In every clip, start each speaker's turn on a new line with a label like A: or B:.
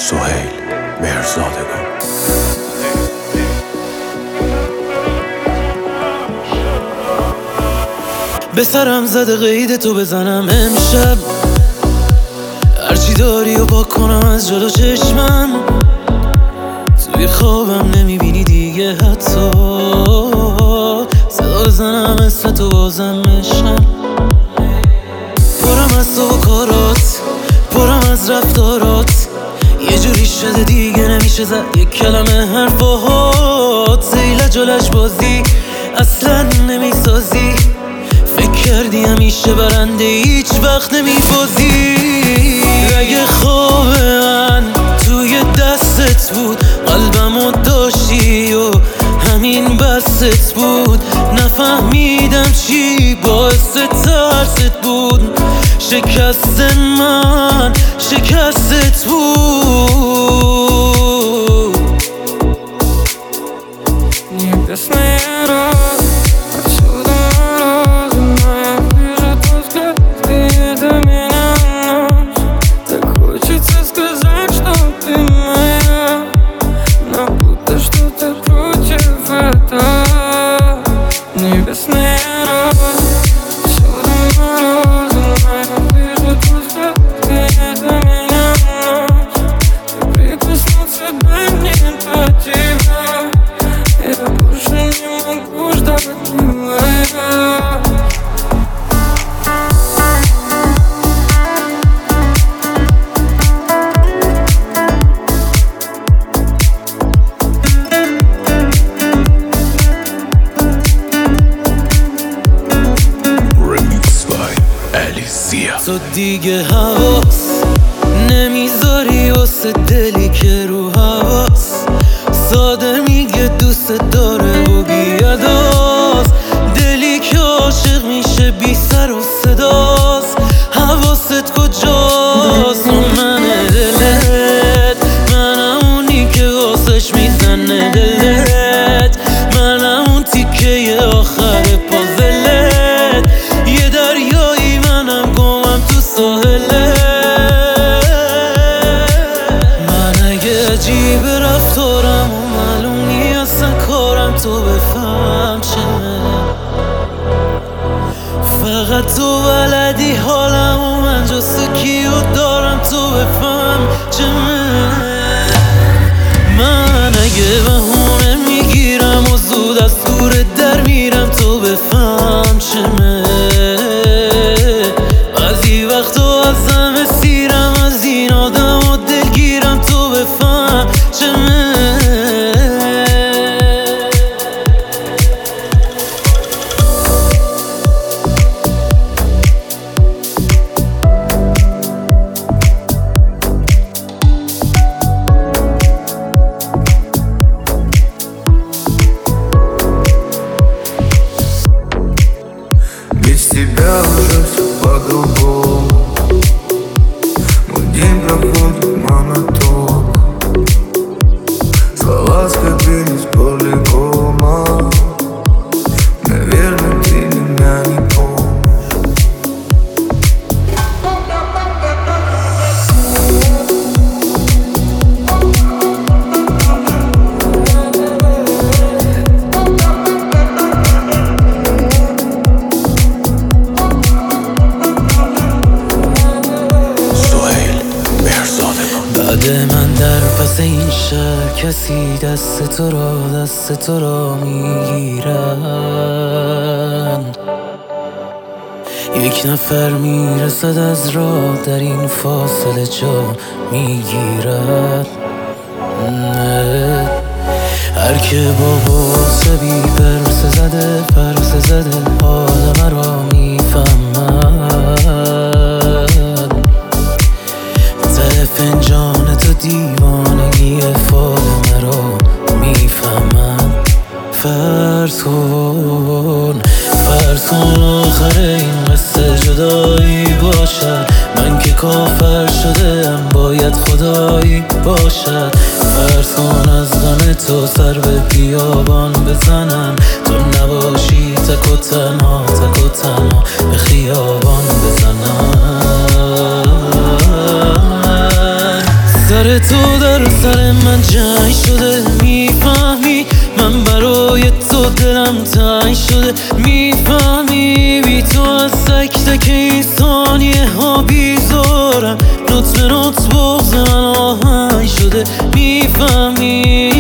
A: سهیل مهرزادگان.
B: به سرم زده قید تو بزنم امشب، هرچی داری و پاک کنم از جلو چشمم. توی خوابم نمیبینی دیگه حتی، صدا بزنم اسم تو بازم عشقم. پرم از تو و کارات، پرم از رفتارات، یه جوری شده دیگه نمیشه زد یک کلمه حرفات. زیل جلش بازی اصلا نمیسازی، فکر کردی همیشه برنده هیچ وقت نمیبازی. اگه خواب من توی دستت بود، قلبمو داشتی و همین بستت بود. نفهمیدم چی باعث ترست بود، شکست من شکستت بود. تو دیگه حواس نمیذاری واسه دلی که رو حواس، ساده میگه دوست داره و بیاداست. دلی که عاشق میشه بی سر و صداست، حواست کجاست؟ من دلت، منم اونی که واسش میزنه دلت، منم اون تیکه آخر پازلت. یه دریایی منم گمم تو ساحلت. من اگه عجیب رفتارم و معلوم نیست اصلا کارم، تو بفهم چه فقط تو بلدی حالم و من جست کیو دارم، تو بفهم چه من اگه بهونه میگیرم و زود از دور در میرم، تو بفهم چه بعضی وقتا ازم اسیرم، از این آدم و دلگیرم، تو بفهم چه
C: Без тебя уже все по-другому. Мой день проходит монотонно, слова скопились полигома. Наверное, ты меня не помнишь.
B: بعد من در پس این شهر کسی دست تو را میگیرن. یک نفر میرسد از راه، در این فاصله جا میگیرد. هر که با باسه بی پرس زده حال مرا میفهمد. ته فنجان تو دیوانگی فال مرا میفهمد. فرض کن آخر این قصه جدایی باشد، من که کافر شده ام باید خدایی باشد. فرض کن از غم تو سر به بیابان بزنم، تو نباشی تک و تنها به خیابان بزنم. سر تو در سر من جنگ شده. میفهمی من برای تو دلم تنگ شده. میفهمی بی تو از تک تک این ثانیه ها بیزارم. نوت به نوت بغض من آهنگ شده. میفهمی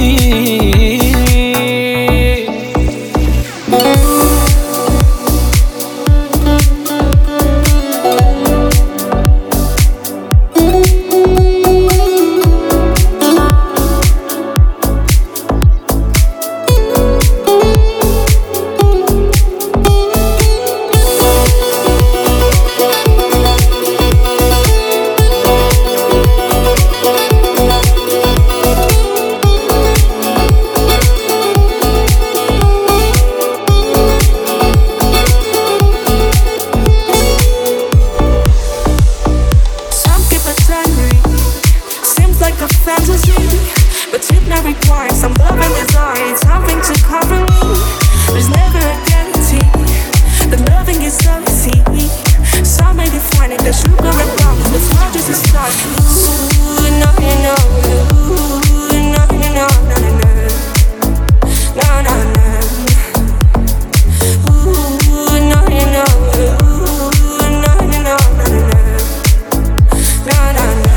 D: but it now requires some love and desire, something to cover me. There's never a guarantee that loving is so easy. Some may define it as sugar and rum, but it's not just a start. Ooh, no, you know, ooh, no, you know, no, no, no, no, no, no. Ooh, no, you know, ooh, no, you know, no, no, no, no, no, no.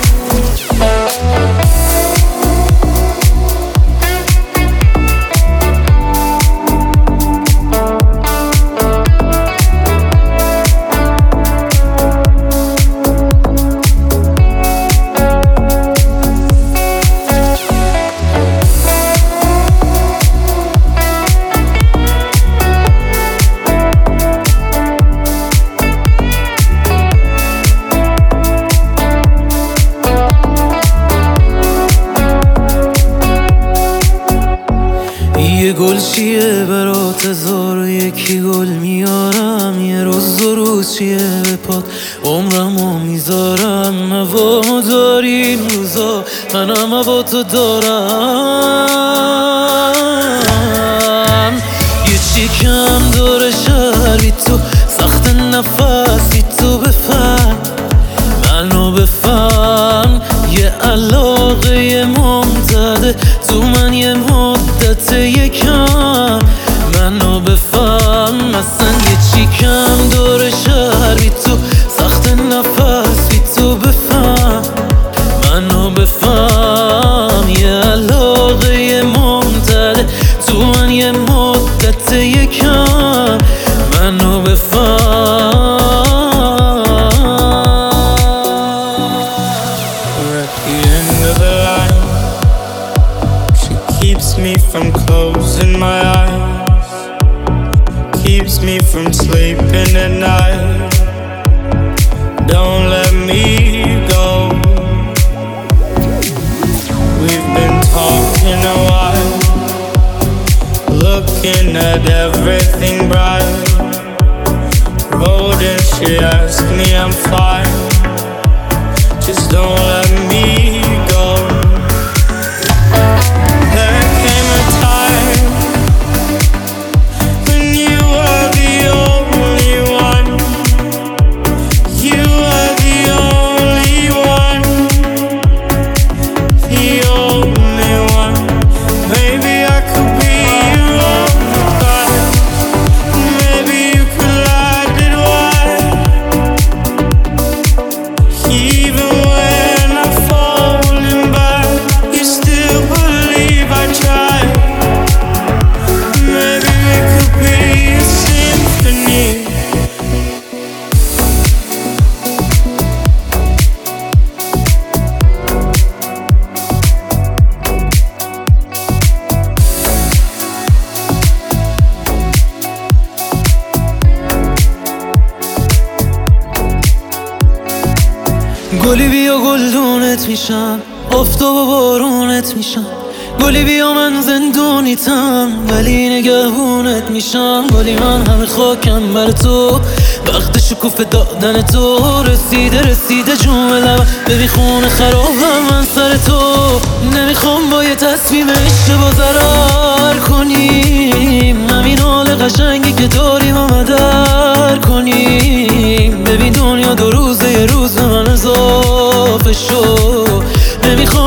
B: یه گل چیه برات 1001 گل میارم. یه روز دو روز چیه به پات عمرمو میذارم. هوا داری این روزا منم هوا تو دارم. یه چی کم داره شهر بی تو سخت نفس بی تو بفهم منو بفهم. یه علاقه ممتده تو من یه مدت یکم منو بفهم. مثلا یه چی کم داره شهر بی تو سخت نفس بی تو بفهم منو بفهم. یه علاقه ممتده تو من یه مدت یکم منو بفهم.
E: Keeps me from closing my eyes, keeps me from sleeping at night. Don't let me go. We've been talking a while, looking at everything bright. Road and she asked me I'm fine, just don't let me go.
B: گلی بیا گلدونت میشم، آفتاب و بارونت میشم. گلی بیا من زندونیتم ولی نگهبونت میشم. گلی من همه خاکم بر تو، وقت شکوفه دادن تو رسیده جون لبم. ببین خونه خرابم من سر تو، نمیخوام با یه تصمیم اشتباه ضرر کنیم. همین حال قشنگی که داریم و مدر کنیم. ببین دنیا 2 روزه، یه روز به من اضافه شو. نمیخوام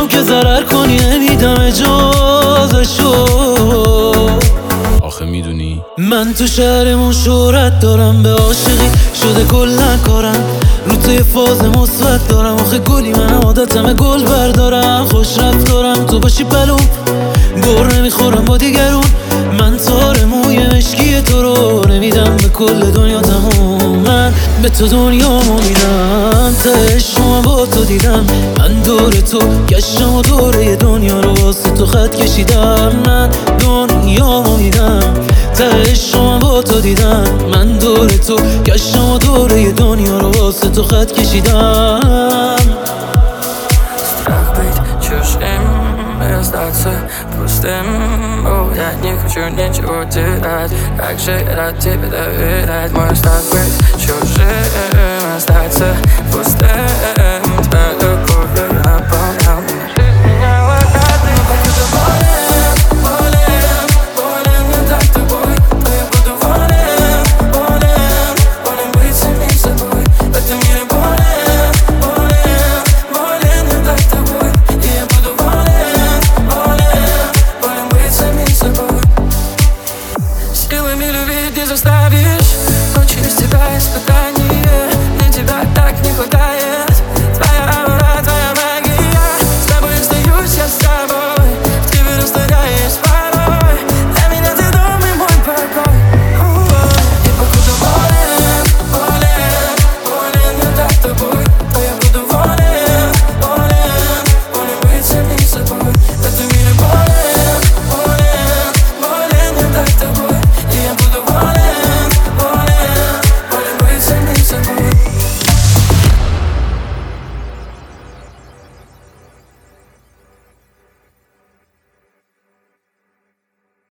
B: من تو شهرمون شهرت دارم، به عاشقی شده کلن کارم، رو توی فاز مثبت دارم. آخه گلی من عادتمه گل بردارم، خوش رفتارم تو باشی پلوم، گر نمیخورم با دیگرون. من تار موی مشکی تو رو نمیدم به کل دنیا تموم، من به تو دنیامو میدم، ته شما با تو دیدم. من دور تو گشتم و دوره دنیا رو واسه تو خط کشیدم. من دنیامو میدم، ته شما با تو دیدم. من دور تو گشتم و دوره دنیا رو واسه تو خط کشیدم.
F: Strach być чужим, остаться пустым. О, я не хочу ничего терять, как же рад тебе доверять. Мой страх быть чужим, остаться пустым. Твоя любовь наполнял меня. Жизнь меняла каждый день. Буду болен, болен, болен не так тобой. Но я буду болен, болен, болен быть самим собой. В этом мире болен, болен, болен не так тобой. И я буду болен, болен, болен быть самим собой. Силами любить не заставишь, но через тебя испытание. Мне тебя так не хватает.